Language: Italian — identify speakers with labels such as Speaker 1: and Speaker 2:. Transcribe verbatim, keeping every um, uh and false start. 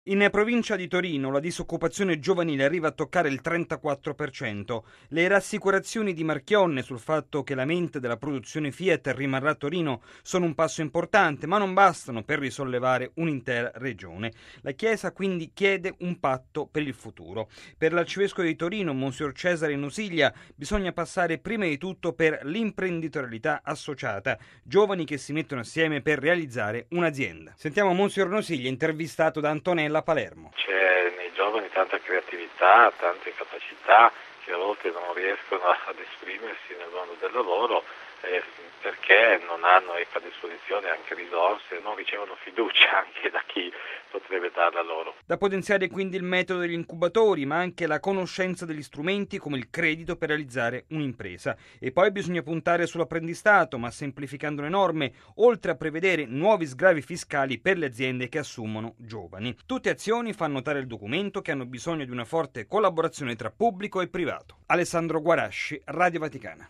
Speaker 1: In provincia di Torino la disoccupazione giovanile arriva a toccare il trentaquattro per cento. Le rassicurazioni di Marchionne sul fatto che la mente della produzione Fiat rimarrà a Torino sono un passo importante, ma non bastano per risollevare un'intera regione. La Chiesa quindi chiede un patto per il futuro. Per l'arcivescovo di Torino, Monsignor Cesare Nusiglia, bisogna passare prima di tutto per l'imprenditorialità associata, giovani che si mettono assieme per realizzare un'azienda. Sentiamo Monsignor Nusiglia, intervistato da Antonella a Palermo.
Speaker 2: C'è nei giovani tanta creatività, tante capacità che a volte non riescono ad esprimersi nel mondo del lavoro eh, perché non hanno ecco, a disposizione anche risorse, non ricevono fiducia anche da chi potrebbe darla loro.
Speaker 1: Da potenziare quindi il metodo degli incubatori, ma anche la conoscenza degli strumenti come il credito per realizzare un'impresa. E poi bisogna puntare sull'apprendistato, ma semplificando le norme, oltre a prevedere nuovi sgravi fiscali per le aziende che assumono giovani. Tutte azioni, fa notare il documento, che hanno bisogno di una forte collaborazione tra pubblico e privato. Alessandro Guarasci, Radio Vaticana.